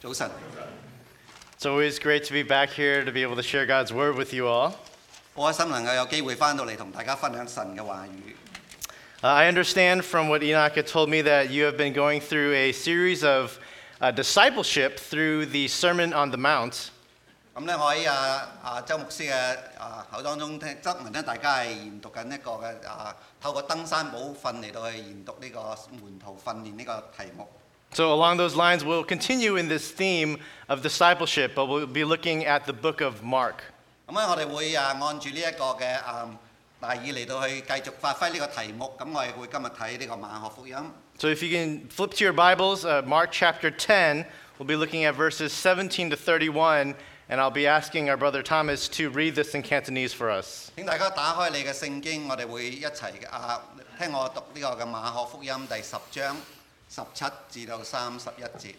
早晨， It's always great to be back here to be able to share God's word with you all. 好開心能夠有機會翻到嚟同大家分享神嘅話語。 I understand from what Enoch had told me that you have been going through a series of discipleship through the Sermon on the Mount. 咁咧，我喺周牧師嘅口當中聽質問咧，大家係研讀緊一個嘅透過登山寶訓嚟到去研讀呢個門徒訓練呢個題目。 So along those lines, we'll continue in this theme of discipleship, but we'll be looking at the book of Mark. 咁咧，我哋會按住呢一個嘅大意嚟到去繼續發揮呢個題目。咁我哋會今日睇呢個馬可福音。 So if you can flip to your Bibles, Mark chapter 10, we'll be looking at verses 17 to 31, and I'll be asking our brother Thomas to read this in Cantonese for us. 請大家打開你嘅聖經，我哋會一齊聽我讀呢個嘅馬可福音第10章17至到31節。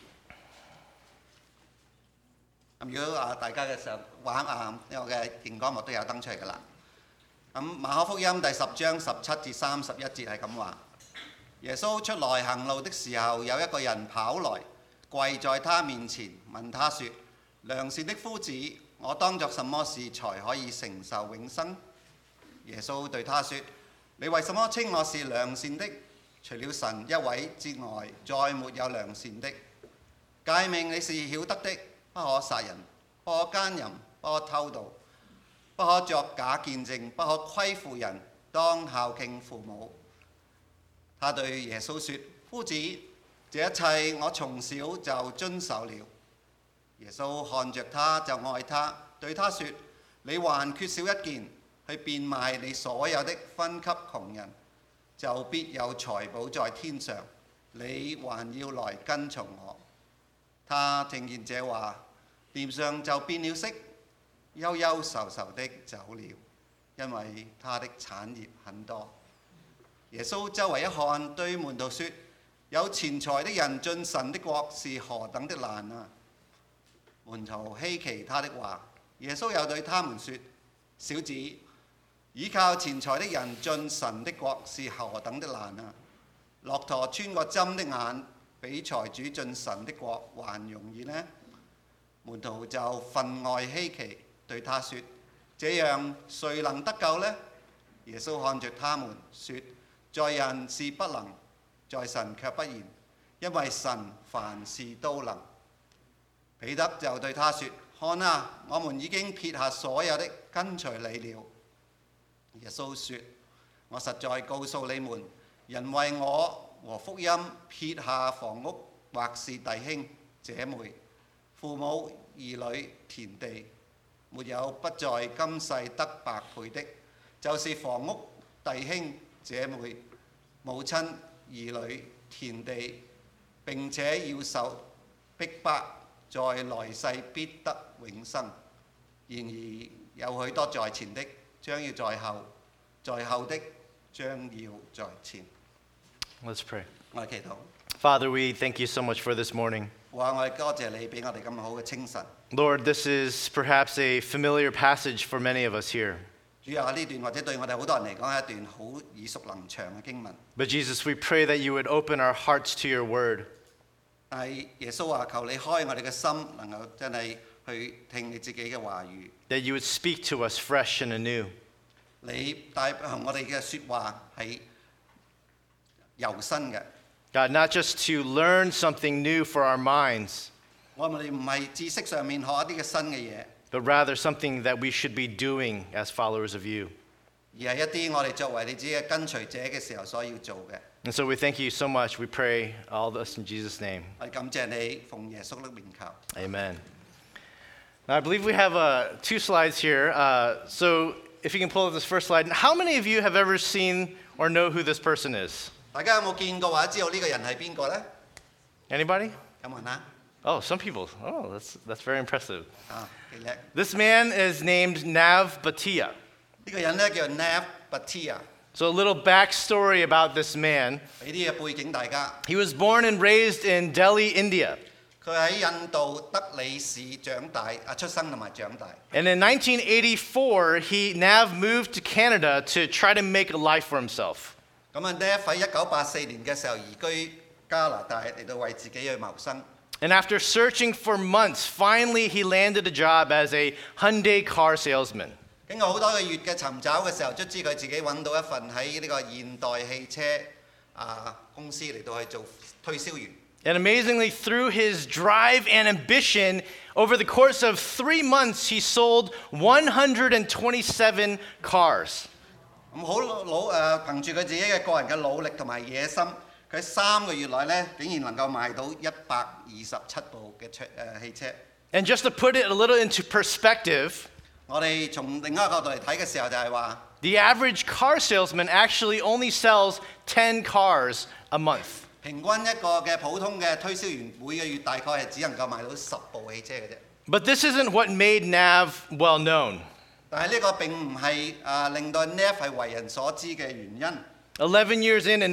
如果大家嘅時候玩呢個嘅熒光幕都有登出嚟㗎啦。咁馬可福音第10章17至31節係咁話：耶穌出來行路的時候，有一個人跑來，跪在他面前，問他說：良善的夫子，我當作什麼事才可以承受永生？耶穌對他說：你為什麼稱我是良善的？除了神一位之外，再沒有良善的。誡命你是曉得的，不可殺人，不可姦淫，不可偷盜，不可作假見證，不可虧負人，當孝敬父母。他對耶穌說：夫子，這一切我從小就遵守了。耶穌看着他就愛他，對他說：你還缺少一件，去變賣你所有的，分給窮人，就必有財寶在天上。你還要來跟從我。他聽見這話，臉上就變了色，憂憂愁愁的走了，因為他的產業很多。耶穌周圍一看，對門徒說：有錢財的人進神的國是何等的難啊！門徒稀奇他的話，耶穌又對他們說：小子，倚靠錢財的人進神的國是何等的難啊！駱駝穿過針的眼，比財主進神的國還容易呢？門徒就分外稀奇，對他說：這樣誰能得救呢？耶穌看着他們說：在人是不能，在神卻不然，因為神凡事都能。彼得就對他說：看啊，我們已經撇下所有的，跟隨你了。耶穌說：我實在告訴你們，人為我和福音撇下房屋，或是弟兄姐妹、父母、兒女、田地，沒有不在今世得百倍的，就是房屋、弟兄姐妹、母親、兒女、田地，並且要受逼迫，在來世必得永生。然而有許多在前的，將要在後；在後的，將要在前。 Let's pray. 我哋祈禱。 Father, we thank you so much for this morning. 我哋多謝你俾我哋咁好嘅清晨。 Lord, this is perhaps a familiar passage for many of us here. 主啊，呢段或者對我哋好多人嚟講係一段好耳熟能詳嘅經文。 But Jesus, we pray that you would open our hearts to your word. 但係耶穌話：求你開我哋嘅心，能夠真係去聽你自己嘅話語。 That you would speak to us fresh and anew. 你帶我哋嘅説話係由新嘅。 God, not just to learn something new for our minds, 我哋唔係知識上面學一啲嘅新嘅嘢， but rather something that we should be doing as followers of you. 而係一啲我哋作為你自己嘅跟隨者嘅時候所要做嘅。 And so we thank you so much. We pray all this in Jesus' name. 我哋感謝你，奉耶穌的名求。 Amen. Now, I believe we have 2 slides here. So if you can pull up this first slide. How many of you have ever seen or know who this person is? 大家有冇見過或者知道呢個人係邊個呢？ Anybody? 有冇人啊？ Oh, some people. Oh, that's very impressive. 幾叻！ This man is named Nav Bhatia. 呢個人咧叫 Nav Bhatia。 So a little backstory about this man. 俾啲嘅背景大家。 He was born and raised in Delhi, India. 佢喺印度德里市長大，出生同埋長大。 And in 1984, Nav moved to Canada to try to make a life for himself. 咁啊，Nav喺1984年嘅時候移居加拿大嚟到為自己去謀生。 And after searching for months, finally he landed a job as a Hyundai car salesman. 經過好多個月嘅尋找嘅時候，卒之佢自己揾到一份喺呢個現代汽車公司嚟到去做推銷員。 And amazingly, through his drive and ambition, over the course of 3 months, he sold 127 cars. 憑住佢自己嘅個人嘅努力同埋野心，佢喺3個月內咧，竟然能夠賣到127部嘅汽車。 And just to put it a little into perspective, 我哋從另一個角度嚟睇嘅時候就係話， the average car salesman actually only sells 10 cars a month. 平均一個嘅普通嘅推銷員每個月大概係只能夠賣到10部汽車嘅啫。 But this isn't what made Nav well known. 但係呢個並唔係令到 Neff 係為人所知嘅原因。 11 years in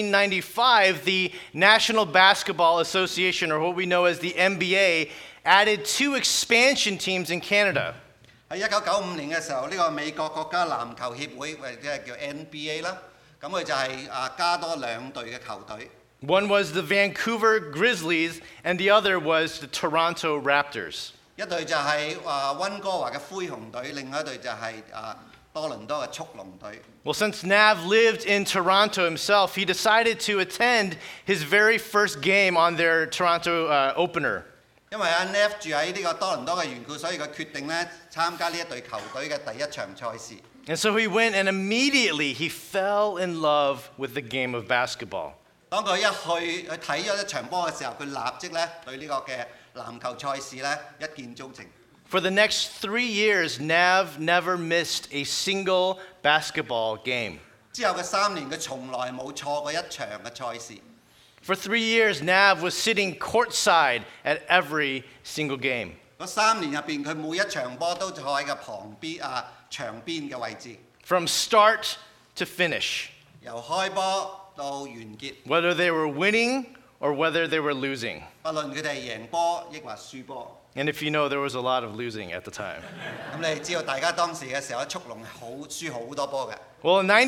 1995, the National Basketball Association, or what we know as the NBA, added 2 expansion teams in Canada. 喺1995年嘅時候，呢個美國國家籃球協會或者係叫 NBA 啦，咁佢就係加多2隊嘅球隊。 One was the Vancouver Grizzlies, and the other was the Toronto Raptors. 一隊就係溫哥華嘅灰熊隊，另外一隊就係多倫多嘅速龍隊。 Well, since Nav lived in Toronto himself, he decided to attend his very first game on their Toronto opener. 因為阿 Neff 住喺呢個多倫多嘅緣故，所以佢決定咧參加呢一隊球隊嘅第一場賽事。 And so he went, and immediately he fell in love with the game of basketball. 當佢一去睇咗一場波嘅時候，佢立即咧對呢個嘅籃球賽事咧一見鍾情。 For the next 3 years, Nav never missed a single basketball game. 之後嘅3年，佢從來冇錯過一場嘅賽事。 For 3 years, Nav was sitting courtside at every single game. 嗰3年入邊，佢每一場波都坐喺個旁邊場邊嘅位置， From start to finish, 由開波到完結， whether they were winning or whether they were losing. 不論佢哋係贏波抑或輸波。 And if you know, there was a lot of losing at the time. 咁你知道大家當時嘅時候，速龍係輸好多波嘅。 Well, in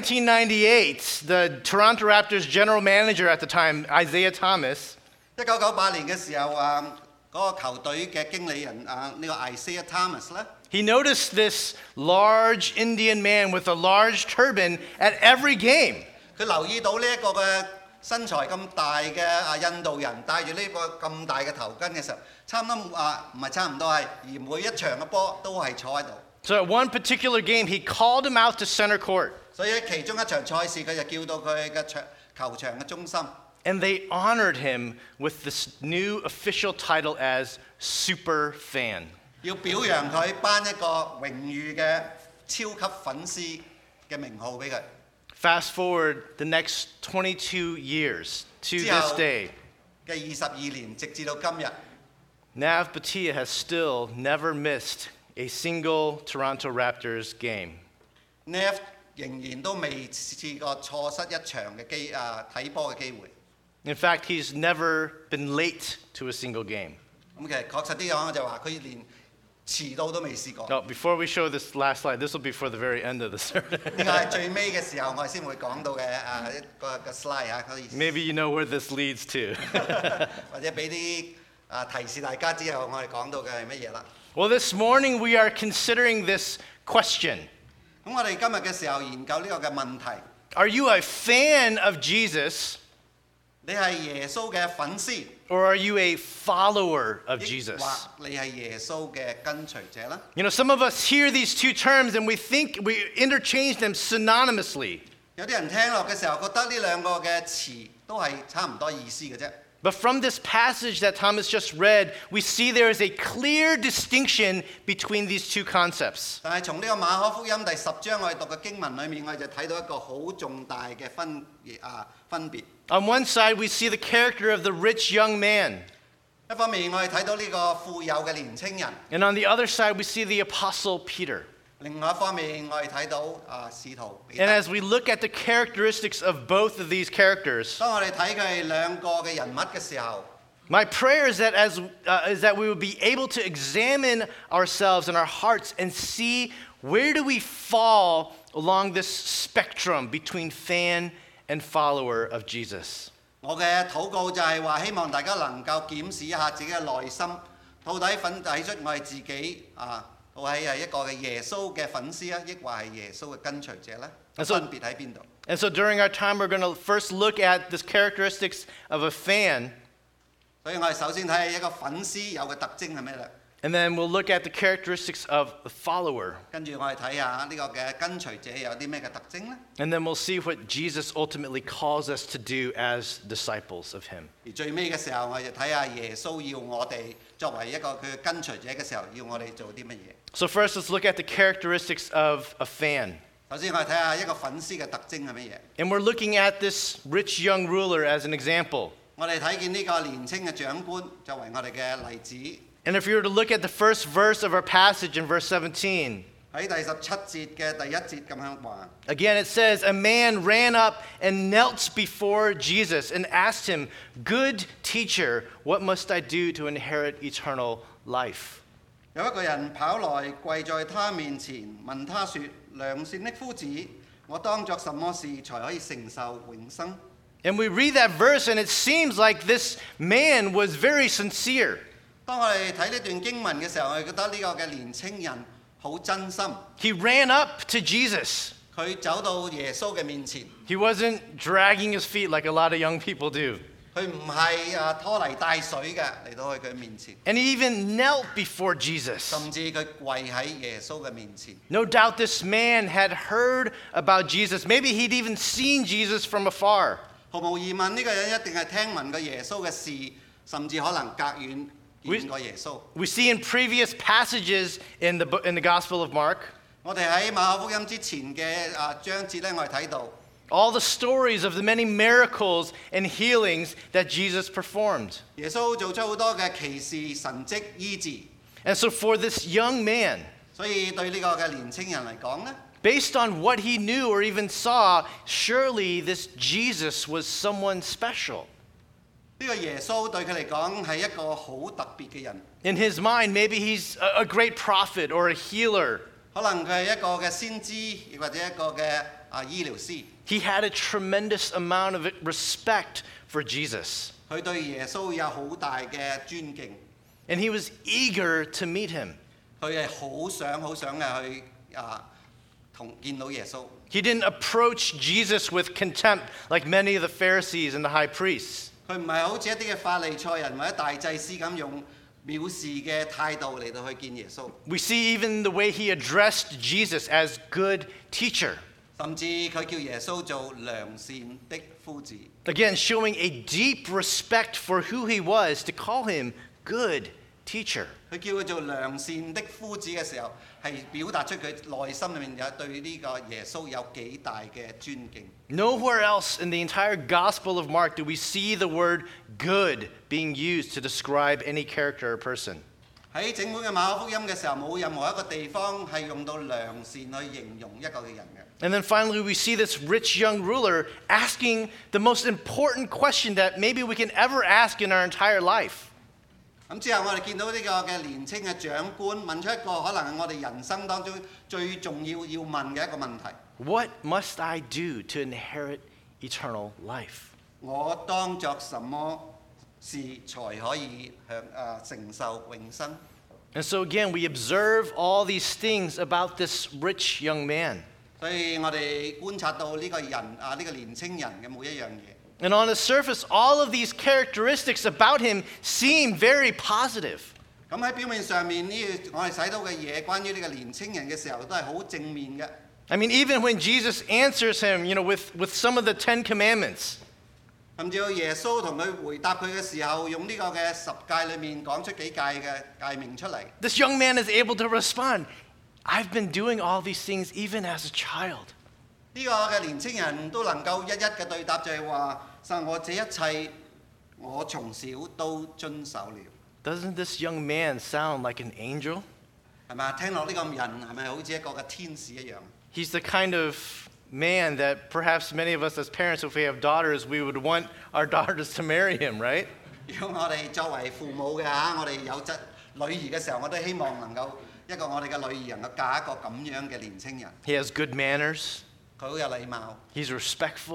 1998, the Toronto Raptors general manager at the time, Isaiah Thomas, 1998年嘅時候嗰個球隊嘅經理人呢個 Isaiah Thomas 咧， he noticed this large Indian man with a large turban at every game. 佢留意到呢一個嘅身材咁大嘅印度人戴住呢個咁大嘅頭巾嘅時候，差唔多唔係差唔多係，而每一場嘅波都係坐喺度。 So at one particular game, he called him out to center court. 所以喺其中一場賽事，佢就叫到佢嘅球場嘅中心。 And they honored him with this new official title as Super Fan. 要表揚佢，頒一個榮譽嘅超級粉絲嘅名號俾佢。 Fast forward the next 22 years to this day. 嘅22年，直至到今日， Nav Bhatia has still never missed a single Toronto Raptors game. Neff 仍然都未試過錯失一場嘅睇波嘅機會。 In fact, he's never been late to a single game. 咁其實確實啲講就話佢連遲到都未試過。 Now, before we show this last slide, this will be for the very end of the sermon. 呢個係最尾嘅時候，我哋先會講到嘅一個 slide 可以 Maybe you know where this leads to. 或者俾啲提示大家之後，我哋講到嘅係乜嘢啦。 Well, this morning we are considering this question. 咁我哋今日嘅時候研究呢個嘅問題， Are you a fan of Jesus, 你係耶穌嘅粉絲， or are you a follower of 抑 Jesus? 或你係耶穌嘅跟隨者啦？ You know, some of us hear these two terms and we think we interchange them synonymously. 有啲人聽落嘅時候，覺得呢兩個嘅詞都係差唔多意思嘅啫。 But from this passage that Thomas just read, we see there is a clear distinction between these two concepts. 但係從呢個馬可福音第10章我哋讀嘅經文裏面，我哋就睇到一個好重大嘅分別。 On one side, we see the character of the rich young man. 一方面我哋睇到呢個富有嘅年青人， And on the other side, we see the apostle Peter. 另外一方面我哋睇到使徒彼 And 得。 as we look at the characteristics of both of these characters, 當我哋睇佢哋兩個嘅人物嘅時候， my prayer is that we would be able to examine ourselves and our hearts and see where do we fall along this spectrum between fan and follower of Jesus. 我嘅禱告就係話，希望大家能夠檢視一下自己嘅內心，到底睇出我哋自己到底係一個嘅耶穌嘅粉絲啊，抑或係耶穌嘅跟隨者呢？分別喺邊度？ And so during our time, we're going to first look at the characteristics of a fan, 所以我哋首先睇下一個粉絲有嘅特徵係咩咧？ and then we'll look at the characteristics of a follower. 跟住我哋睇下呢個嘅跟隨者有啲咩嘅特徵呢？ And then we'll see what Jesus ultimately calls us to do as disciples of him. 而最尾嘅時候，我哋就睇下耶穌要我哋作為一個佢嘅跟隨者嘅時候，要我哋做啲乜嘢？ So first, let's look at the characteristics of a fan. 首先我哋睇下一個粉絲嘅特徵係乜嘢？ And we're looking at this rich young ruler as an example. 我哋睇見呢個年青嘅長官作為我哋嘅例子。 And if you were to look at the first verse of our passage in verse 17, 喺第17節嘅第一節咁樣話。 again it says, a man ran up and knelt before Jesus and asked him, "Good teacher, what must I do to inherit eternal life?" 有一個人跑來跪在他面前，問他說：良善的夫子，我當作什麼事才可以承受永生？ And we read that verse and it seems like this man was very sincere. 當我哋睇呢段經文嘅時候，我哋覺得呢個嘅年青人好真心。 He ran up to Jesus. 佢走到耶穌嘅面前， He wasn't dragging his feet like a lot of young people do. 佢唔係拖泥帶水嘅嚟到去佢面前， And he even knelt before Jesus. 甚至佢跪喺耶穌嘅面前。 No doubt this man had heard about Jesus. Maybe he'd even seen Jesus from afar. 毫無疑問，呢個人一定係聽聞過耶穌嘅事，甚至可能隔遠見過耶穌。 We see in previous passages in the Gospel of Mark, 我哋喺馬可福音之前嘅章節咧，我哋睇到 all the stories of the many miracles and healings that Jesus performed. 耶穌做出好多嘅奇事、神蹟、醫治。 And so for this young man, 所以對呢個嘅年青人嚟講咧， based on what he knew or even saw, surely this Jesus was someone special. 呢個耶穌對佢嚟講係一個好特別嘅人。 In his mind, maybe he's a great prophet or a healer. 可能佢係一個嘅先知，亦或者一個嘅醫療師。 He had a tremendous amount of respect for Jesus. 佢對耶穌有好大嘅尊敬， And he was eager to meet him. 佢係好想嘅去見到耶穌。 He didn't approach Jesus with contempt like many of the Pharisees and the high priests. 佢唔係好似一啲嘅法利賽人或者大祭司咁用藐視嘅態度嚟到去見耶穌。 We see even the way he addressed Jesus as good teacher. 甚至佢叫耶穌做良善的夫子。 Again, showing a deep respect for who he was to call him good teacher. 佢叫佢做良善的夫子嘅時候，係表達出佢內心裏面有對呢個耶穌有幾大嘅尊敬。 Nowhere else in the entire Gospel of Mark do we see the word good being used to describe any character or person. 喺整本嘅馬可福音嘅時候，冇任何一個地方係用到良善去形容一個嘅人嘅。 And then finally, we see this rich young ruler asking the most important question that maybe we can ever ask in our entire life. 咁之後，我哋見到呢個嘅年青嘅長官問出一個可能係我哋人生當中最重要要問嘅一個問題： What must I do to inherit eternal life? 我當作什麼事才可以承受永生？ And so again, we observe all these things about this rich young man. 所以我哋觀察到呢個人呢個年青人嘅每一樣嘢。 And on the surface, all of these characteristics about him seem very positive. 咁喺表面上面我哋睇到嘅嘢，關於呢個年青人嘅時候，都係好正面嘅。 I mean, even when Jesus answers him, with some of the 10 commandments, 甚至到耶穌同佢回答佢嘅時候，用呢個嘅十誡裏面講出幾誡嘅誡命出嚟。 this young man is able to respond, I've been doing all these things even as a child. 呢個嘅年青人都能夠一一嘅對答，就係話：神，我這一切我從小都遵守了。 Doesn't this young man sound like an angel? 係咪啊？聽落呢個人係咪好似一個嘅天使一樣？ He's the kind of man that perhaps many of us as parents, if we have daughters, we would want our daughters to marry him, right? 如果我哋作為父母嘅我哋有女兒嘅時候，我都希望能夠一個我哋嘅女兒能夠嫁一個咁樣嘅年青人。 He has good manners. 佢好有禮貌， He's respectful.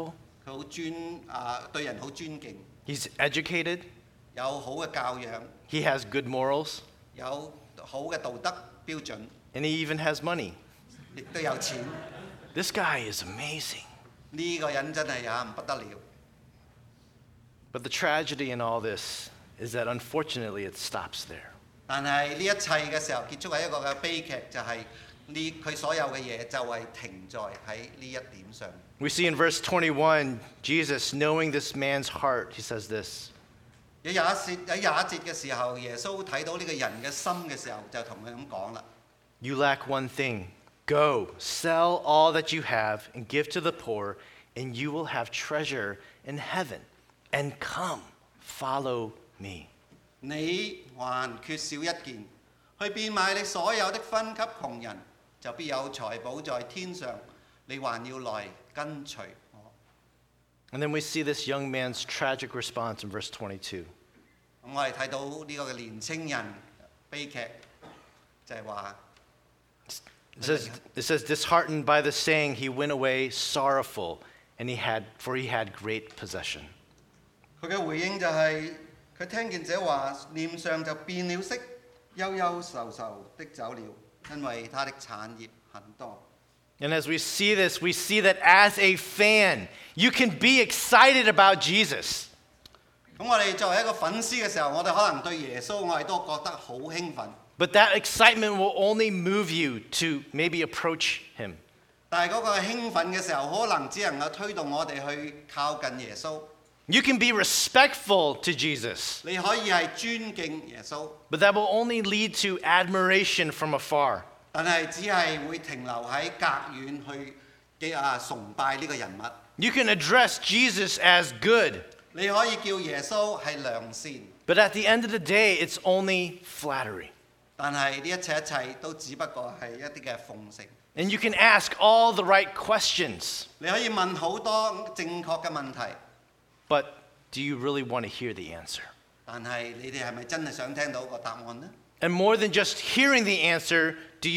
佢對人好尊敬， He's educated. 有好嘅教養， He has good morals. 有好嘅道德標準， And he even has money. 亦都有錢。 This guy is amazing. 呢個人真係不得了。 But the tragedy in all this is that unfortunately it stops there. 但係呢一切嘅時候結束係一個嘅悲劇，就係佢所有嘅嘢就係停在喺呢一點上。 We see in verse 21, Jesus, knowing this man's heart, he says this. 喺廿一節嘅時候，耶穌睇到呢個人嘅心嘅時候，就同佢咁講啦。 You lack one thing. Go, sell all that you have and give to the poor, and you will have treasure in heaven. And come, follow me. 你還缺少一件，去變賣你所有的分給窮人，就必有財寶在天上。你還要來跟隨我。 And then we see this young man's tragic response in verse 22. 咁我哋睇到呢個嘅年青人悲劇，就係話。 It says, disheartened by the saying, he went away sorrowful, and for he had great possession. 佢嘅回應就係、佢聽見這話，臉上就變了色，憂憂愁愁的走了，因為他的產業很多。 And as we see this, we see that as a fan, you can be excited about Jesus. 咁我哋作為一個粉絲嘅時候，我哋可能對耶穌我哋都覺得好興奮。 But that excitement will only move you to maybe approach him. 但係嗰個興奮嘅時候，可能只能夠推動我哋去靠近耶穌。 You can be respectful to Jesus, 你可以係尊敬耶穌， but that will only lead to admiration from afar. 但係只係會停留喺隔遠去崇拜呢個人物。 You can address Jesus as good, 你可以叫耶穌係良善， but at the end of the day, it's only flattery. 但係呢一切都只不過係一啲嘅奉承。 And you can ask all the right questions, 你可以問好多正確嘅問題， but do you really want to hear the answer? 但係你哋係咪真係想聽到個答案呢？ And more than just hearing the answer,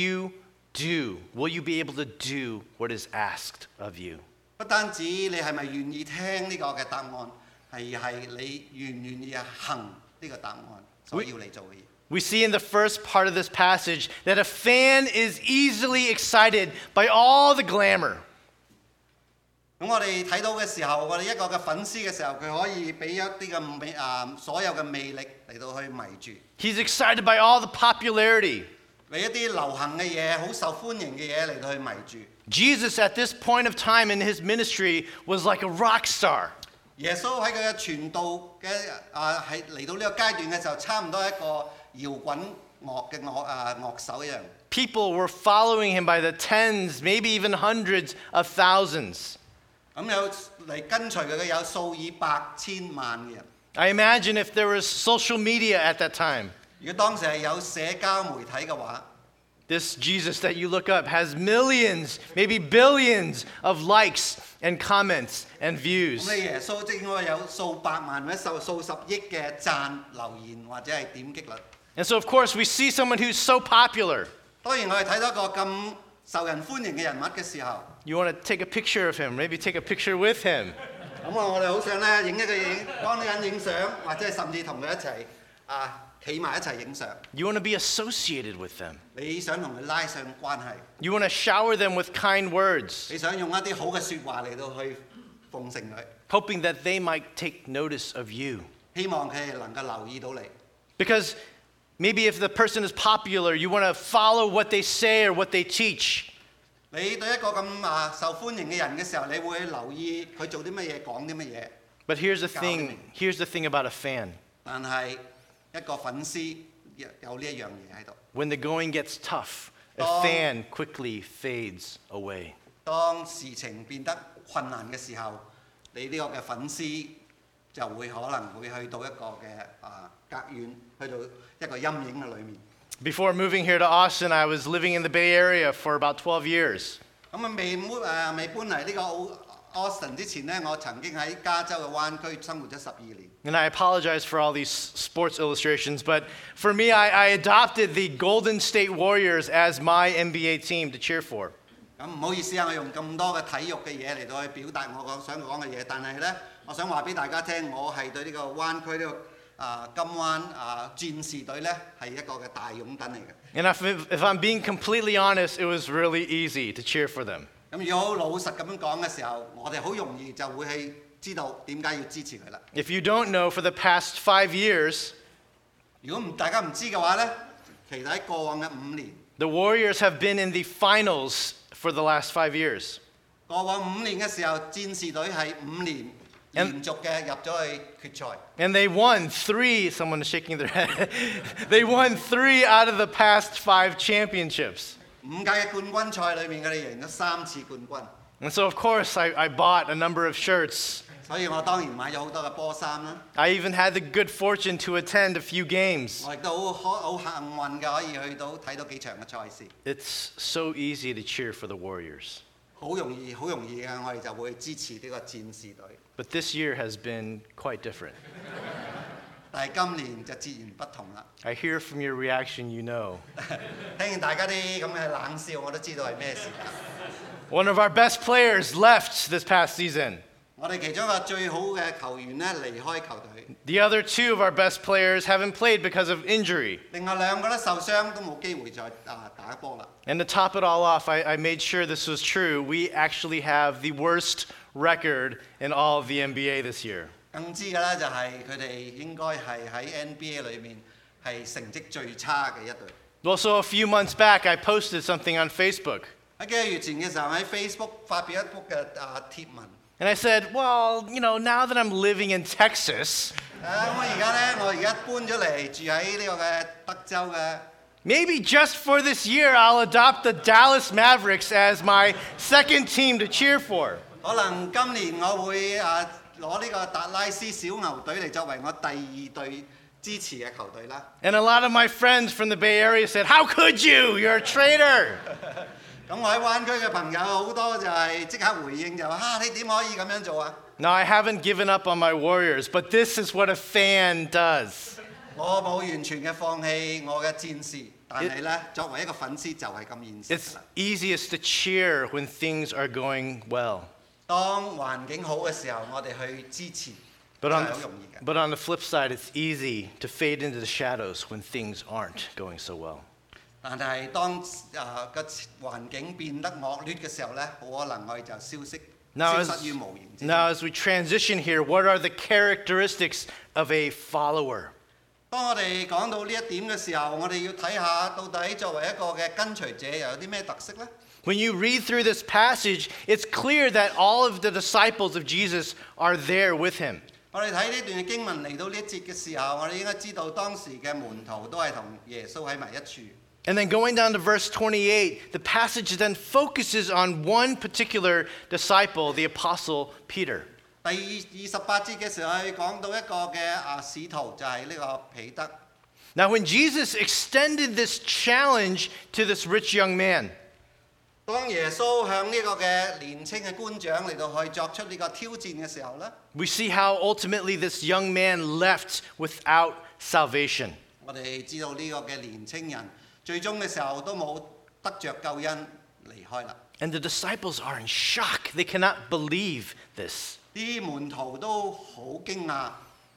will you be able to do what is asked of you? 不單止你係咪願意聽呢個嘅答案，係你願唔願意行呢個答案所要你做嘅嘢。 We see in the first part of this passage that a fan is easily excited by all the glamour. 咁我哋睇到嘅時候，我哋一個嘅粉絲嘅時候，佢可以俾一啲嘅所有嘅魅力嚟到去迷住， He's excited by all the popularity. 俾一啲流行嘅嘢、好受歡迎嘅嘢嚟到去迷住。 Jesus, at this point of time in his ministry, was like a rock star. 耶穌喺佢嘅傳道嘅係嚟到呢個階段嘅時候，差唔多一個搖滾樂嘅樂手一樣。 People were following him by the tens, maybe even hundreds of thousands. 咁有嚟跟隨佢嘅有數以百千萬嘅人。 I imagine if there was social media at that time, 如果當時係有社交媒體嘅話， this Jesus that you look up has millions, maybe billions of likes and comments and 咁 views. 你耶穌即應該有數百萬或者數十億嘅讚、留言或者係點擊率。 And so, of course, we see someone who's so popular. 當然我哋睇到一個咁受人歡迎嘅人物嘅時候， You want to take a picture of him, maybe take a picture with him. 咁我哋好想咧影一個影，幫呢個人影相，或者係甚至同佢一齊企埋一齊影相。 You want to be associated with them. 你想同佢拉上關係， You want to shower them with kind words, 你想用一啲好嘅説話嚟到去奉承佢， hoping that they might take notice of you. 希望佢哋能夠留意到你。 Because maybe if the person is popular, you want to follow what they say or what they teach. 你對一個咁受歡迎嘅人嘅時候，你會留意佢做啲乜嘢，講啲乜嘢。 But here's the thing about a fan. 但係一個粉絲有呢一樣嘢喺度。 When the going gets tough, a Oh. fan quickly fades away. 當事情變得困難嘅時候，你呢個嘅粉絲就會可能會去到一個嘅隔遠，去到一個陰影嘅裏面。 Before moving here to Austin, I was living in the Bay Area for about 12 years. 咁未搬嚟呢個 Austin 之前呢，我曾經喺加州嘅灣區生活咗12年。 And I apologize for all these sports illustrations, but for me, I adopted the Golden State Warriors as my NBA team to cheer for. 咁唔好意思啊，我用咁多嘅體育嘅嘢嚟到去表達我想講嘅嘢，但係呢，我想話俾大家聽，我係對呢個灣區呢個金灣戰士隊呢係一個嘅大擁躉嚟嘅。 And if I'm being completely honest, it was really easy to cheer for them. 咁如果好老實咁樣講嘅時候，我哋好容易就會係知道點解要支持佢啦。 If you don't know, for the past 5 years, 如果大家唔知嘅話呢，其實喺過往嘅5年， the Warriors have been in the finals for the last 5 years. 過往5年嘅時候，戰士隊係5年連續嘅入咗去決賽。 And they won 3, someone is shaking their head. They won 3 out of the past 5 championships. 5屆嘅冠軍賽裏面，佢哋贏咗3次冠軍。 And so, of course, I bought a number of shirts. 所以我當然買咗好多嘅波衫啦。 I even had the good fortune to attend a few games. 我亦都好幸運嘅，可以去到睇到幾場嘅賽事。 It's so easy to cheer for the Warriors. 好容易嘅，我哋就會支持呢個戰士隊。 But this year has been quite different. 但係今年就截然不同啦。 I hear from your reaction, you know. 聽見大家啲咁嘅冷笑，我都知道係咩事啦。 One of our best players left this past season. 我哋其中一個最好嘅球員呢離開球隊， The other 2 of our best players haven't played because of injury. 另外2個咧受傷都冇機會再打波啦。 And to top it all off, I made sure this was true. We actually have the worst record in all of the NBA this year. 更知嘅咧就係佢哋應該係喺 NBA 裏面係成績最差嘅一隊。 Well, so a few months back, I posted something on Facebook. 喺幾個月前嘅時候喺 Facebook 發表一幅嘅貼文。 And I said, well, you know, now that I'm living in Texas, 我而家搬咗嚟住喺呢個嘅德州嘅。 maybe just for this year, I'll adopt the Dallas Mavericks as my second team to cheer for. 可能今年我會攞呢個達拉斯小牛隊嚟作為我第2隊支持嘅球隊啦。 And a lot of my friends from the Bay Area said, how could you? You're a traitor. 咁我喺灣區嘅朋友好多就係即刻回應就話你點可以咁樣做啊？ Now, I haven't given up on my Warriors, but this is what a fan does. 我冇完全嘅放棄我嘅戰士，但係咧作為一個粉絲就係咁現實 It's 啦。 easiest to cheer when things are going well. 當環境好嘅時候，我哋去支持 But 係 on, 好容易嘅。 but on the flip side, it's easy to fade into the shadows when things aren't going so well. 但係當個環境變得惡劣嘅時候咧，好可能我哋就消失於無形之中。 Now, as we transition here, what are the characteristics of a follower? 當我哋講到呢一點嘅時候，我哋要睇下到底作為一個嘅跟隨者又有啲咩特色呢？ When you read through this passage, it's clear that all of the disciples of Jesus are there with him. 我哋睇呢段經文嚟到呢一節嘅時候，我哋應該知道當時嘅門徒都係同耶穌喺埋一處。 And then going down to verse 28, the passage then focuses on one particular disciple, the apostle Peter. 第28節嘅時候，佢講到一個嘅使徒就係呢個彼得。 Now, when Jesus extended this challenge to this rich young man, 當耶穌向呢個嘅年青嘅官長嚟到去作出呢個挑戰嘅時候呢， we see how ultimately this young man left without salvation. 我哋知道呢個嘅年青人最終嘅時候都冇得着救恩離開啦。 And the disciples are in shock. They cannot believe this. 啲門徒都好驚訝。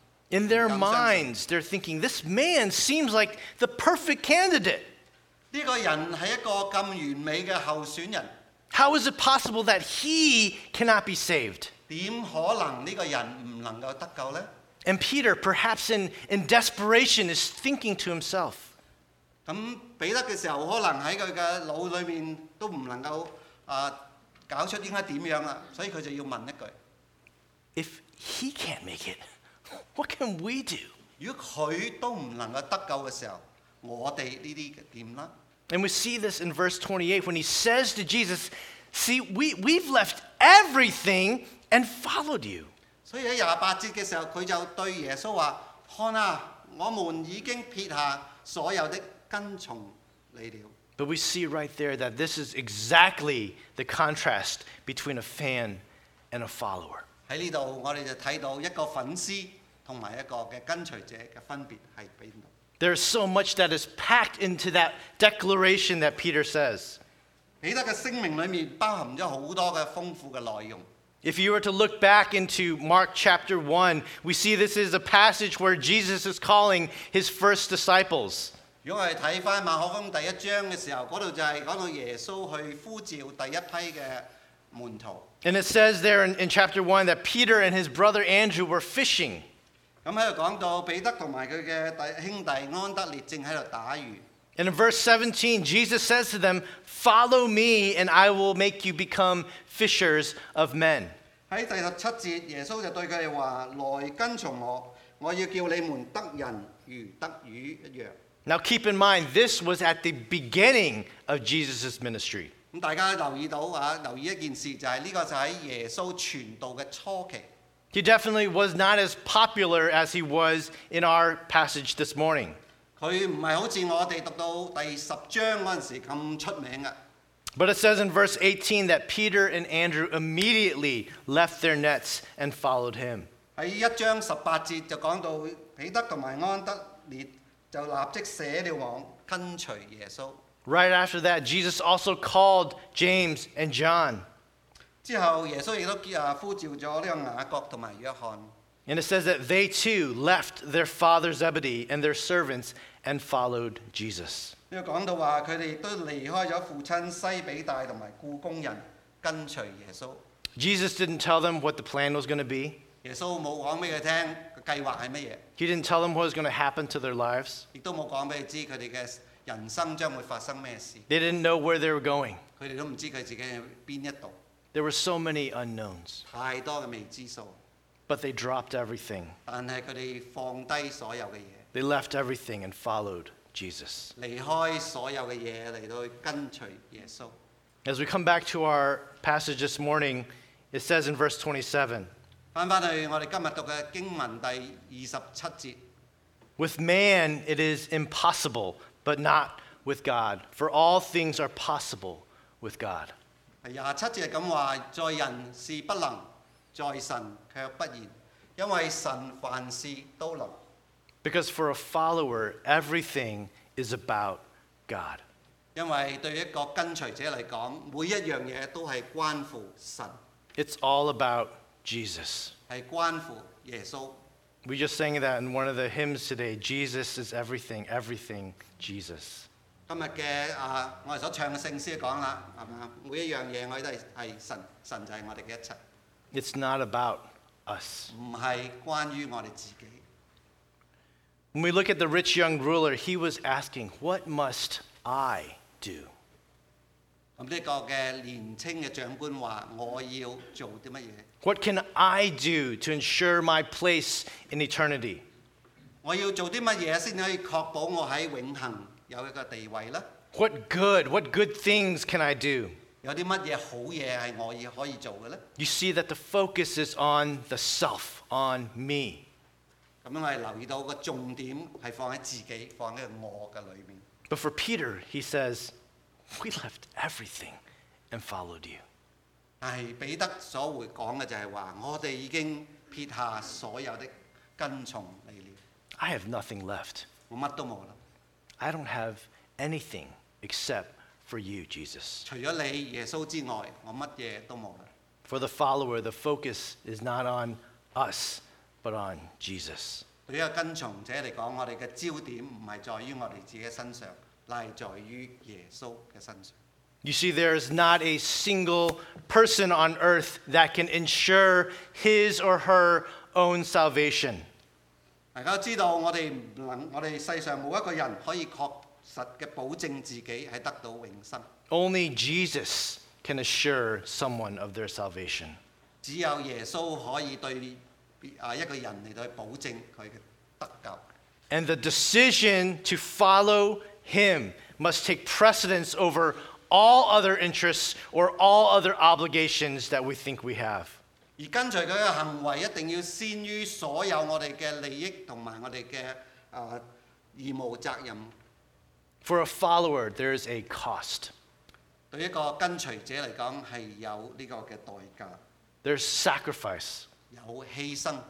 In their minds, they're thinking, this man seems like the perfect candidate. 呢個人係一個咁完美嘅候選人， How is it possible that he cannot be saved? 點可能呢個人唔能夠得救呢？ And Peter, perhaps in desperation, is thinking to himself, 咁彼得嘅時候，可能喺佢嘅腦裏面都唔能夠搞出應該點樣啦，所以佢就要問一句： if he can't make it, what can we do? 如果佢都唔能夠得救嘅時候，我哋呢啲點啦？ And we see this in verse 28 when he says to Jesus, see, we've left everything and followed you. 所以喺28節嘅時候，佢就對耶穌話：看啊，我們已經撇下所有的跟從你了。 But we see right there that this is exactly the contrast between a fan and a follower. 喺呢度，我哋就睇到一個粉絲同埋一個嘅跟隨者嘅分別係邊度？ There's so much that is packed into that declaration that Peter says. 彼得嘅聲明裏面包含咗好多嘅豐富嘅內容。 If you were to look back into Mark chapter 1, we see this is a passage where Jesus is calling his first disciples. 如果我哋睇翻馬可福音第1章嘅時候，嗰度就係講到耶穌去呼召第一批嘅門徒。 And it says there in chapter 1 that Peter and his brother Andrew were fishing. 咁喺度講到彼得同埋佢嘅兄弟安德烈正喺度打魚。 And in verse 17, Jesus says to them, "Follow me, and I will make you become fishers of men." 喺第17節，耶穌就對佢哋話：來跟從我，我要叫你們得人如得魚一樣。 Now keep in mind, this was at the beginning of Jesus' ministry. 咁大家留意到留意一件事就係呢個就喺耶穌傳道嘅初期。 He definitely was not as popular as he was in our passage this morning. 佢唔係好似我哋讀到第10章嗰陣時咁出名嘅。 But it says in verse 18 that Peter and Andrew immediately left their nets and followed him. 喺1章18節就講到彼得同埋安德烈就立即捨了網跟隨耶穌。 Right after that, Jesus also called James and John. 之後耶穌亦都呼召咗呢個雅各同埋約翰。 And it says that they too left their father Zebedee and their servants and followed Jesus. 呢個講到話佢哋亦都離開咗父親西比大同埋僱工人跟隨耶穌。 Jesus didn't tell them what the plan was going to be. 耶穌冇講俾佢聽個計劃係乜嘢， He didn't tell them what was going to happen to their lives. 亦都冇講俾佢知佢哋嘅人生將會發生咩事。 They didn't know where they were going. 佢哋都唔知佢自己喺邊一度， There were so many unknowns. 太多嘅未知數。 But they dropped everything. 但係佢哋放低所有嘅嘢， They left everything and followed Jesus. 離開所有嘅嘢嚟到去跟隨耶穌。 As we come back to our passage this morning, it says in verse 27, 翻去我哋今日讀嘅經文第27節。 "With man it is impossible, but not with God. For all things are possible with God." 第27節係咁話：在人是不能，在神卻不然，因為神凡事都能。 Because for a follower, everything is about God. 因為對一個跟隨者嚟講，每一樣嘢都係關乎神， It's all about Jesus. 係關乎耶穌。 We just sang that in one of the hymns today. Jesus is everything, everything, Jesus. 今日嘅我哋所唱嘅聖詩講啦，係嘛？每一樣嘢我哋都係神，神就係我哋嘅一切， It's not about us. 唔係關於我哋自己。 When we look at the rich young ruler, he was asking, "What must I do?" 咁呢個嘅年青嘅長官話：我要做啲乜嘢？ What can I do to ensure my place in eternity? 我要做啲乜嘢先可以確保我喺永恆有一個地位呢？ What good things can I do? 有啲乜嘢好嘢係我可以做嘅呢？ You see that the focus is on the self, on me. 咁樣我哋留意到個重點係放喺自己，放喺我嘅裏面。 But for Peter, he says, "We left everything and followed you." 但係彼得所會講嘅就係話：我哋已經撇下所有的跟從你了， I have nothing left. 我乜都冇啦。 I don't have anything except for you, Jesus. 除咗你耶穌之外，我乜嘢都冇啦。 For the follower, the focus is not on us, but on Jesus. 對於一個跟從者嚟講，我哋嘅焦點唔係在於我哋自己身上，乃係在於耶穌嘅身上。 You see, there is not a single person on earth that can ensure his or her own salvation. 大家都知道，我哋世上冇一個人可以確實嘅保證自己係得到永生。 Only Jesus can assure someone of their salvation. 只有耶穌可以對一個人嚟到去保證佢嘅得救。 And the decision to follow him must take precedence over all other interests or all other obligations that we think we have. 而跟隨佢嘅行為一定要先於所有我哋嘅利益同埋我哋嘅義務責任。 For a follower, there is a cost. 對一個跟隨者嚟講係有呢個嘅代價， There's sacrifice, 有犧牲。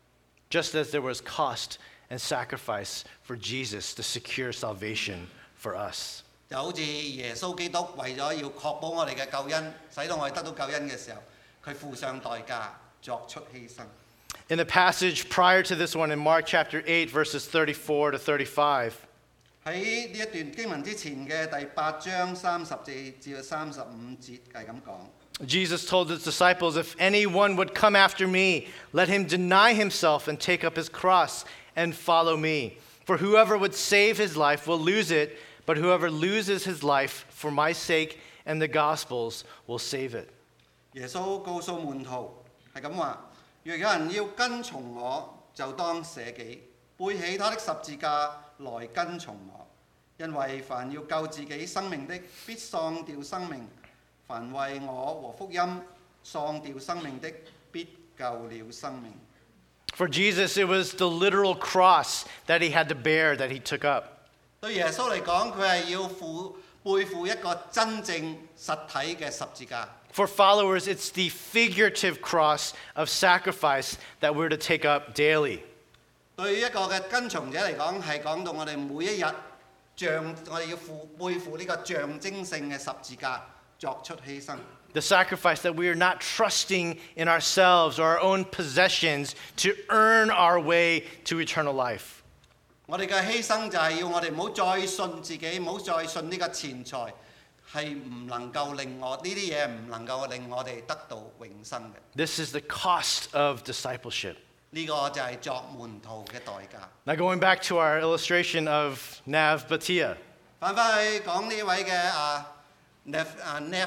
just as there was cost and sacrifice for Jesus to secure salvation for us. 就好似耶穌基督為咗要確保我哋嘅救恩，使到我哋得到救恩嘅時候，佢付上代價，作出犧牲。 In the passage prior to this one in Mark chapter 8, verses 34 to 35, 喺呢一段經文之前嘅第8章30至35節係咁講。 Jesus told his disciples, "If anyone would come after me, let him deny himself and take up his cross and follow me. For whoever would save his life will lose it, but whoever loses his life for my sake and the gospel's will save it." 耶穌告訴門徒係咁話：若有人要跟從我，就當捨己，背起他的十字架來跟從我。因為凡要救自己生命的，必喪掉生命；凡為我和福音喪掉生命的，必救了生命。 For Jesus, it was the literal cross that he had to bear that he took up. 對耶穌嚟講，佢係要背負一個真正實體嘅十字架。 For followers, it's the figurative cross of sacrifice that we're to take up daily. 對於一個嘅跟從者嚟講，係講到我哋每一日我哋要背負呢個象徵性嘅十字架，作出犧牲。 The sacrifice that we are not trusting in ourselves or our own possessions to earn our way to eternal life. 我哋嘅犧牲就係要我哋唔好再信自己，唔好再信呢個錢財，係唔能夠令呢啲嘢唔能夠令我哋得到永生嘅。 This is the cost of discipleship. 呢個就係作門徒嘅代價。 Now, going back to our illustration of Nav Bhatia. 翻去講呢位嘅Nev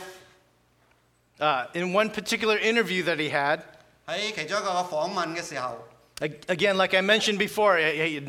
In one particular interview that he had, 喺其中一個訪問嘅時候， again, like I mentioned before, he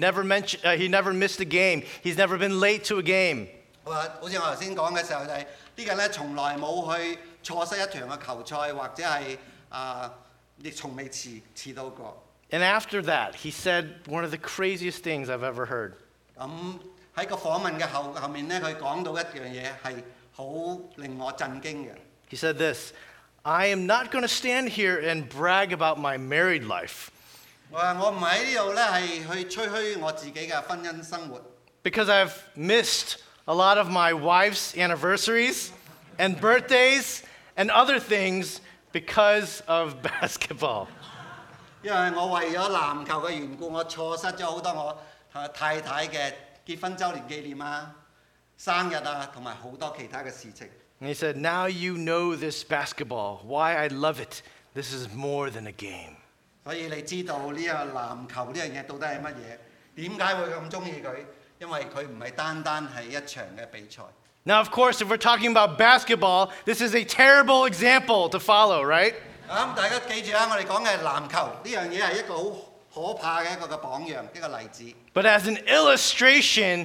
never missed a game. He's never been late to a game. 好似我頭先講嘅時候，就係呢個人咧從來冇去錯失一場嘅球賽，或者係亦從未遲到過。 And after that, he said one of the craziest things I've ever heard. 咁喺個訪問嘅後面咧，佢講到一樣嘢係好令我震驚嘅。 He said this, "I am not going to stand here and brag about my married life." 我唔喺呢度咧係去吹噓我自己嘅婚姻生活。 Because I've missed a lot of my wife's anniversaries and birthdays and other things because of basketball. 因為我為咗籃球嘅緣故，我錯失咗好多我太太嘅結婚週年紀念啊、生日啊，同埋好多其他嘅事情。 And he said, "Now you know this basketball, why I love it. This is more than a game." 所以你知道呢個籃球呢樣嘢到底係乜嘢？點解會咁中意佢？因為佢唔係單單係一場嘅比賽。 Now, of course, if we're talking about basketball, this is a terrible example to follow, right? 大家記住啊，我哋講嘅籃球呢樣嘢係一個好可怕嘅一個嘅榜樣，一個例子。 But as an illustration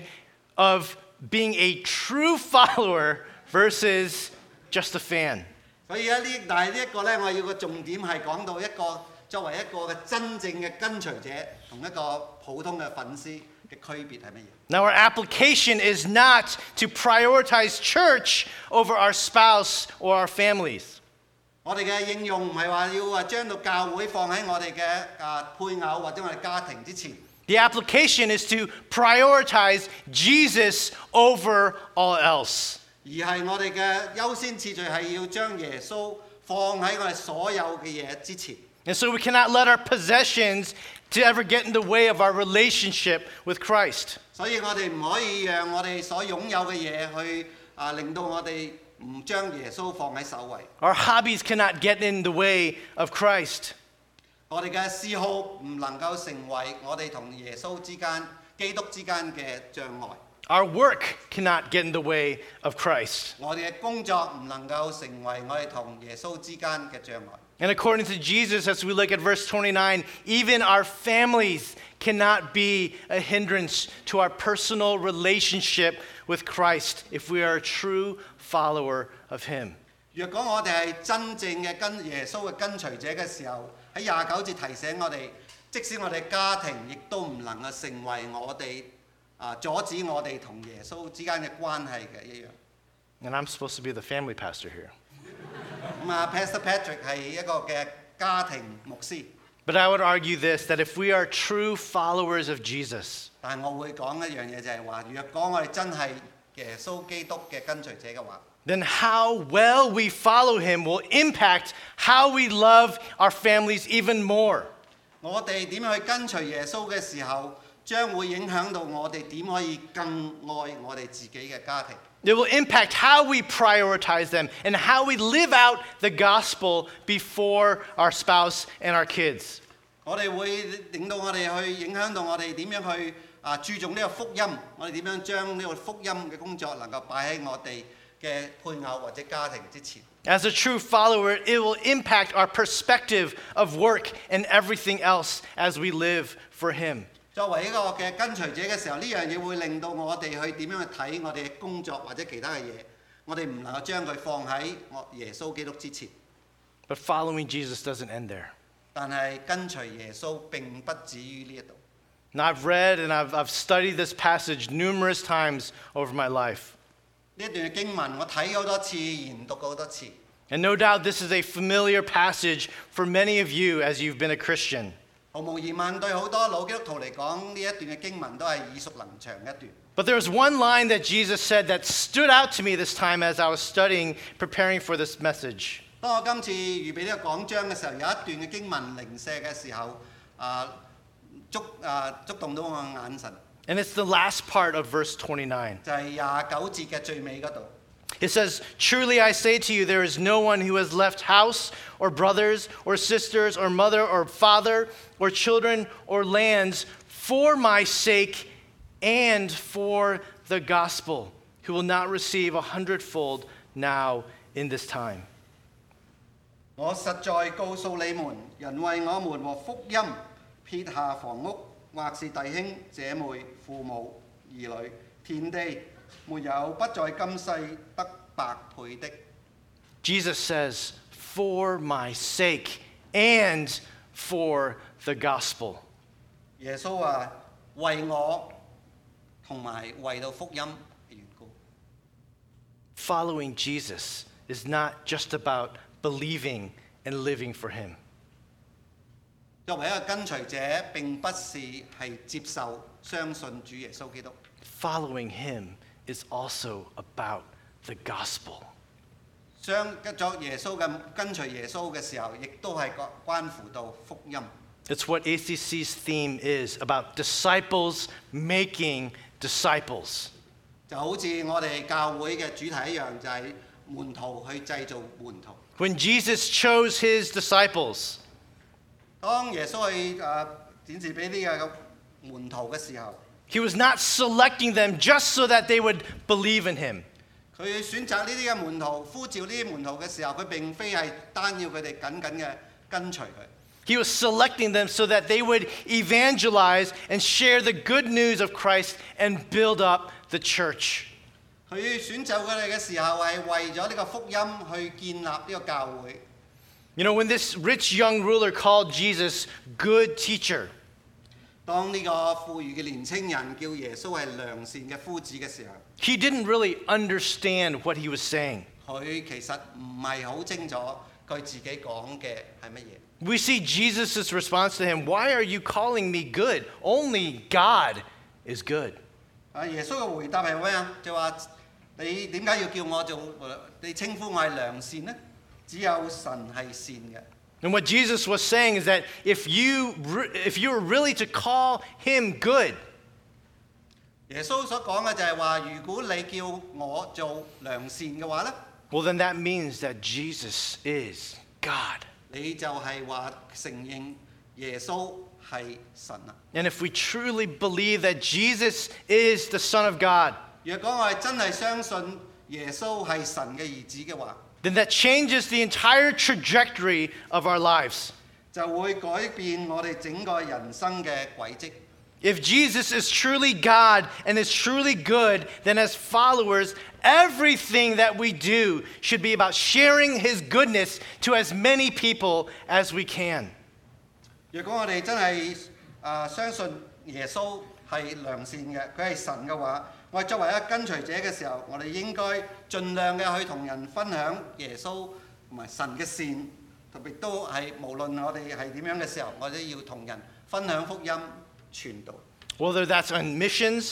of being a true follower versus just a fan. 所以但係呢一個咧，我要個重點係講到一個作為一個嘅真正嘅跟隨者同一個普通嘅粉絲嘅區別係乜嘢？ Now, our application is not to prioritize church over our spouse or our families. 我哋嘅應用唔係話要將到教會放喺我哋嘅配偶或者我哋家庭之前。 The application is to prioritize Jesus over all else. 而係我哋嘅優先次序係要將耶穌放喺我哋所有嘅嘢之前。 And so we cannot let our possessions to ever get in the way of our relationship with Christ. 所以我哋唔可以讓我哋所擁有嘅嘢去令到我哋唔將耶穌放喺首位。 Our hobbies cannot get in the way of Christ. 我哋嘅嗜好唔能夠成為我哋同耶穌之間、基督之間嘅障礙。 Our work cannot get in the way of Christ. 我哋嘅工作唔能夠成為我哋同耶穌之間嘅障礙。 And according to Jesus, as we look at verse 29, even our families cannot be a hindrance to our personal relationship with Christ if we are a true follower of Him. 若果我哋係真正嘅跟耶穌嘅跟隨者嘅時候，喺29節提醒我哋，即使我哋家庭亦都唔能夠成為我哋阻止我哋同耶穌之間嘅關係嘅一樣。 And I'm supposed to be the family pastor here. Pastor Patrick 係一個嘅家庭牧師。 But I would argue this, that if we are true followers of Jesus, 但係我會講一樣嘢就係話，若果我哋真係耶穌基督嘅跟隨者嘅話， then how well we follow him will impact how we love our families even more. 我哋點樣去跟隨耶穌嘅時候，將會影響到我哋點可以更愛我哋自己嘅家庭。 It will impact how we prioritize them and how we live out the gospel before our spouse and our kids. 我哋會令到我哋去影響到我哋點樣去注重呢個福音，我哋點樣將呢個福音嘅工作能夠擺喺我哋嘅配偶或者家庭之前。 As a true follower, it will impact our perspective of work and everything else as we live for him. 作為一個嘅跟隨者嘅時候，呢樣嘢會令到我哋去點樣去睇我哋嘅工作或者其他嘅嘢，我哋唔能夠將佢放喺耶穌基督之前。 But following Jesus doesn't end there. 但係跟隨耶穌並不止於呢一度。 And I've read and I've studied this passage numerous times over my life. 呢一段嘅經文我睇好多次，研讀過好多次。 And no doubt this is a familiar passage for many of you as you've been a Christian. 毫無疑問，對好多老基督徒嚟講，呢一段嘅經文都係耳熟能詳一段。 But there's one line that Jesus said that stood out to me this time as I was studying, preparing for this message. 當我今次預備呢個講章嘅時候，有一段嘅經文零舍嘅時候，觸動到我嘅眼神， And it's the last part of verse 29. 就係29節嘅最尾嗰度。 It says, "Truly I say to you, there is no one who has left house or brothers or sisters or mother or father or children or lands for my sake and for the gospel, who will not receive 100-fold now in this time." 我實在告訴你們，人為我們和福音撇下房屋，或是弟兄姐妹、父母、兒女、田地，沒有不在今世得百倍的。 Jesus says, "For my sake and for the gospel." 耶穌話：為我同埋為到福音嘅緣故。 Following Jesus is not just about believing and living for him. 作為一個跟隨者，並不是係接受、相信主耶穌基督。 Following him is also about the gospel. 作耶穌嘅跟隨耶穌嘅時候，亦都係關乎到福音。 It's what ACC's theme is about disciples making disciples. 就好似我哋教會嘅主題一樣，就係門徒去製造門徒。 When Jesus chose his disciples, 當耶穌去展示俾呢個門徒嘅時候， he was not selecting them just so that they would believe in him. 佢選擇呢啲嘅門徒，呼召呢啲門徒嘅時候，佢並非係單要佢哋緊緊嘅跟隨佢。 He was selecting them so that they would evangelize and share the good news of Christ and build up the church. 佢選擇佢哋嘅時候係為咗呢個福音去建立呢個教會。 You know, when this rich young ruler called Jesus good teacher, 當呢個富裕嘅年青人叫耶穌係良善嘅夫子嘅時候， he didn't really understand what he was saying. 佢其實唔係好清楚佢自己講嘅係乜嘢。 We see Jesus' response to him, "Why are you calling me good? Only God is good." 耶穌嘅回答係咩啊？就話你點解要叫我做？你稱呼我係良善呢？只有神係善嘅。 And what Jesus was saying is that if you were really to call him good, 耶穌所講嘅就係話，如果你叫我做良善嘅話呢， well, then that means that Jesus is God. 你就係話承認耶穌係神啊！ And if we truly believe that Jesus is the Son of God, 若果我係真係相信耶穌係神嘅兒子嘅話， then that changes the entire trajectory of our lives. 就會改變我哋整個人生嘅軌跡。 If Jesus is truly God and is truly good, then as followers, everything that we do should be about sharing his goodness to as many people as we can. 若果我哋真係相信耶穌係良善嘅，佢係神嘅話，我哋作為一個跟隨者嘅時候，我哋應該盡量嘅去同人分享耶穌同埋神嘅善，特別都係無論我哋係點樣嘅時候，我哋要同人分享福音傳道。 Whether that's on missions,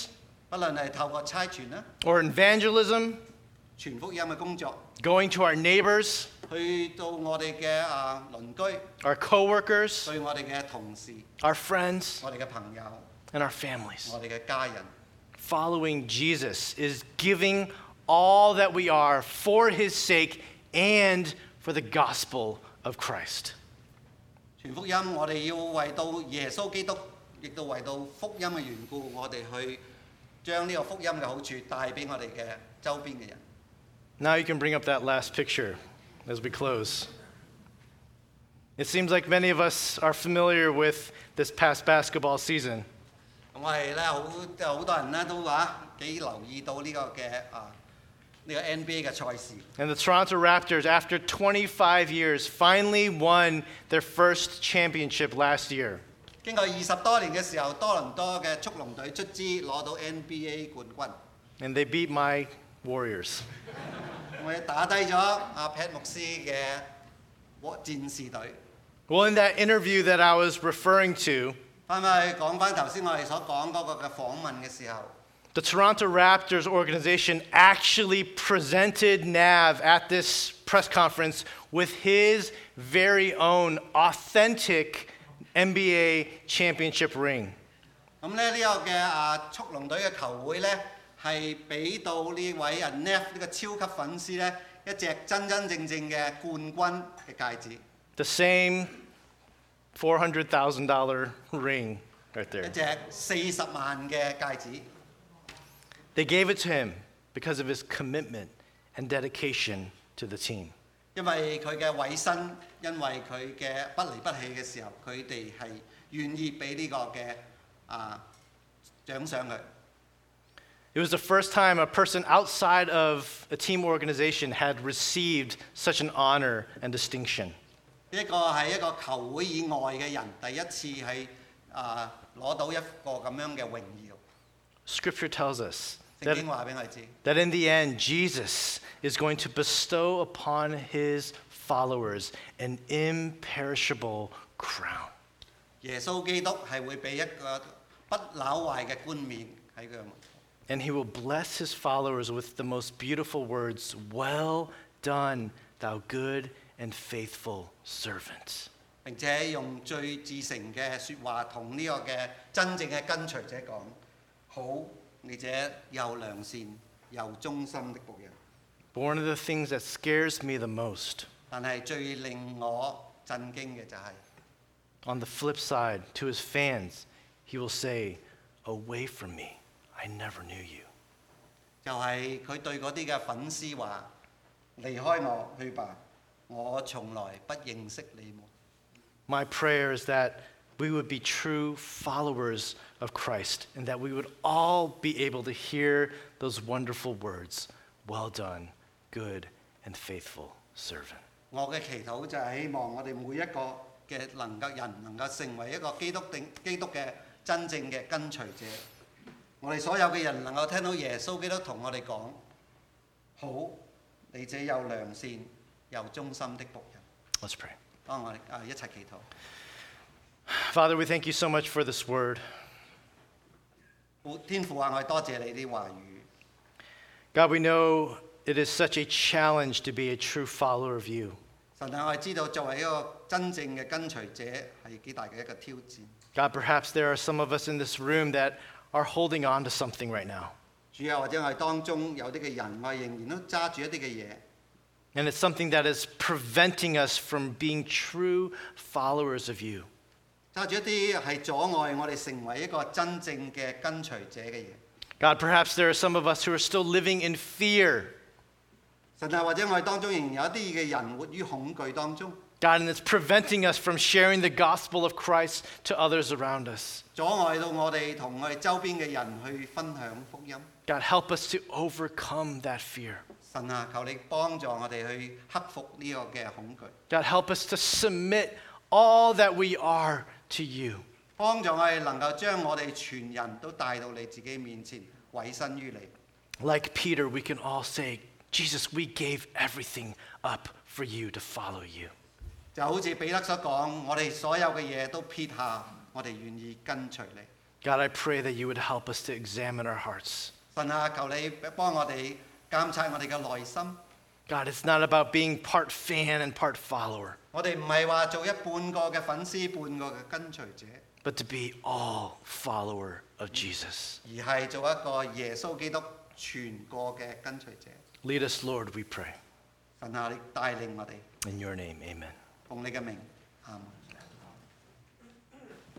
不論係透過差傳啦、 or evangelism, 傳福音嘅工作， going to our neighbors, 去到我哋嘅鄰居， our coworkers, 對我哋嘅同事、 our friends, 我哋嘅朋友、 and our families. 我哋嘅家人。 Following Jesus is giving all that we are for his sake and for the gospel of Christ. 傳福音，我哋要為到耶穌基督，亦都為到福音嘅緣故，我哋去將呢個福音嘅好處帶俾我哋嘅周邊嘅人。 Now you can bring up that last picture as we close. It seems like many of us are familiar with this past basketball season. 咁我係咧好多人咧都幾留意到呢個嘅呢個 NBA 嘅賽事。 And the Toronto Raptors, after 25 years, finally won their first championship last year. 經過20多年嘅時候，多倫多嘅速龍隊卒之攞到 NBA 冠軍。 And they beat my Warriors. 我哋打低咗Pat 牧師嘅戰士隊。 Well, in that interview that I was referring to, 翻去講翻頭先我哋所講嗰個嘅訪問嘅時候， the Toronto Raptors organization actually presented Nav at this press conference with his very own authentic NBA championship ring. 咁咧呢個嘅速龍隊嘅球會咧係俾到呢位Neff 呢個超級粉絲咧一隻真真正正嘅冠軍嘅戒指， The same $400,000 ring right 一 there. 隻40萬嘅戒指。 They gave it to him because of his commitment and dedication to the team. 因為佢嘅委身，因為佢嘅不離不棄嘅時候，佢哋係願意俾呢個嘅獎賞佢。 It was the first time a person outside of a team organization had received such an honor and distinction. 呢個係一個球會以外嘅人第一次係攞到一個咁樣嘅榮耀。 Scripture tells us 聖經話俾我哋知， that in the end, Jesus is going to bestow upon his followers an imperishable crown. 耶穌基督係會俾一個不朽壞嘅冠冕喺佢。 And he will bless his followers with the most beautiful words, "Well done, thou good and faithful servant." 並且用最至誠嘅説話同呢個嘅真正嘅跟隨者講：好，你這又良善又忠心的僕人。 But one of the things that scares me the most, 但係最令我震驚嘅就係、 on the flip side, to his fans, he will say, "Away from me, I never knew you." 就係佢對嗰啲嘅粉絲話：離開我去吧，我從來不認識你們。 My prayer is that we would be true followers of Christ and that we would all be able to hear those wonderful words, "Well done, good and faithful servant." 我嘅祈禱就係希望我哋每一個嘅人能夠成為一個基督嘅真正嘅跟隨者。我哋所有嘅人能夠聽到耶穌基督同我哋講：好，你這又良善又忠心的僕人。 Let's pray. 當我哋一齊祈禱。 Father, we thank you so much for this word. 天父啊，我哋多謝你啲話語。 God, we know it is such a challenge to be a true follower of you. 神啊，我哋知道作為一個真正嘅跟隨者係幾大嘅一個挑戰。 God, perhaps there are some of us in this room that are holding on to something right now. 主啊，或者我哋當中有啲嘅人，我哋仍然都揸住一啲嘅嘢。 And it's something that is preventing us from being true followers of you. 揸住一啲係阻礙我哋成為一個真正嘅跟隨者嘅嘢。 God, perhaps there are some of us who are still living in fear. 神啊，或者我哋當中仍然有一啲嘅人活於恐懼當中， God, and it's preventing us from sharing the gospel of Christ to others around us. 阻礙到我哋同我哋周邊嘅人去分享福音。 God, help us to overcome that fear. 神啊，求你幫助我哋去克服呢個嘅恐懼， God, help us to submit all that we are to you. 幫助我哋能夠將我哋全人都帶到你自己面前，委身於你。 Like Peter, we can all say, "Jesus, we gave everything up for you to follow you." 就好似彼得所講，我哋所有嘅嘢都撇下，我哋願意跟隨你。 God, I pray that you would help us to examine our hearts. 神啊，求你幫我哋監察我哋嘅內心。 God, it's not about being part fan and part follower, 我哋唔係話做一半個嘅粉絲，半個嘅跟隨者， but to be all follower of Jesus. 而係做一個耶穌基督全個嘅跟隨者。 Lead us, Lord, we pray. 神啊，你帶領我哋， In your name, amen. 奉你嘅名，阿門。